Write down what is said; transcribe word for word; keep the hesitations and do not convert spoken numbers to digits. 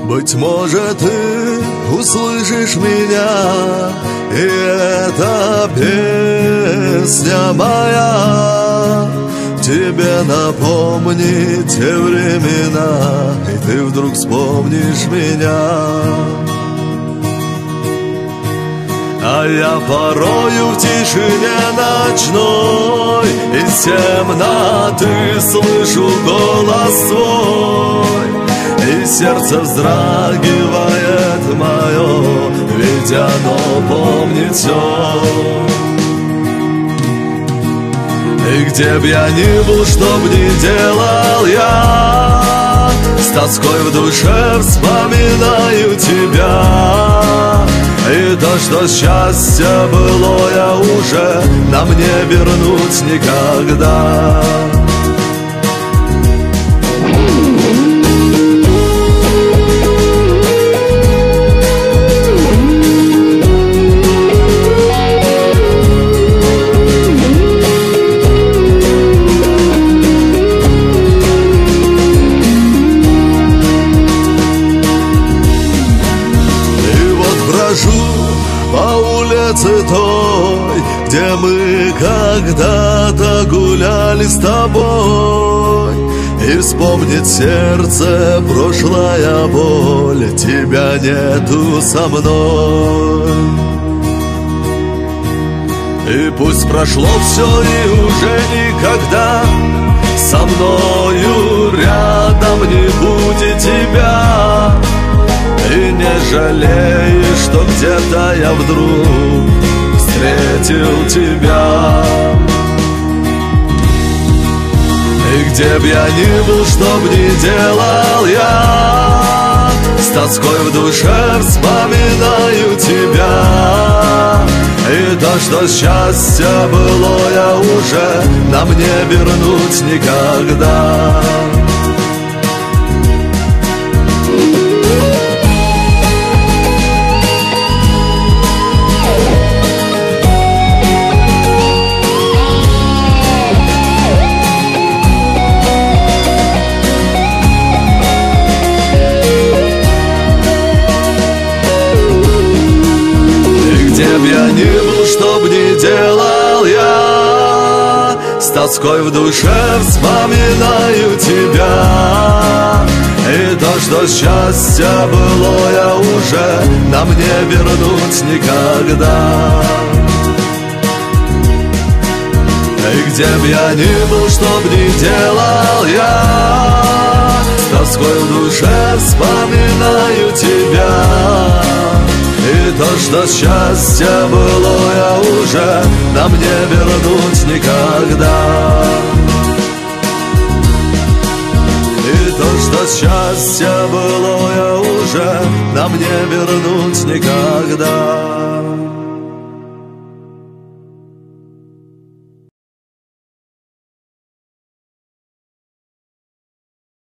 Быть может, ты услышишь меня, и эта песня моя тебе напомнит те времена, и ты вдруг вспомнишь меня. А я порою в тишине ночной из темноты слышу голос свой, и сердце вздрагивает мое, ведь оно помнит все. И где б я ни был, что б ни делал я, с тоской в душе вспоминаю тебя. И то, что счастье былое уже нам не вернуть никогда. По улице той, где мы когда-то гуляли с тобой, и вспомнит сердце прошлая боль, тебя нету со мной. И пусть прошло все и уже никогда со мною рядом не будет тебя. И не жалеешь, что где-то я вдруг встретил тебя. И где б я ни был, что б ни делал я, с тоской в душе вспоминаю тебя. И то, что счастье былое уже нам не вернуть никогда. Где б я ни был, что б ни делал я, с тоской в душе вспоминаю тебя. И то, что счастье былое уже нам не вернуть никогда. И где б я ни был, что б ни делал я, с тоской в душе вспоминаю тебя. И то, что счастье былое уже нам не вернуть никогда. И то, что счастье былое уже нам не вернуть никогда.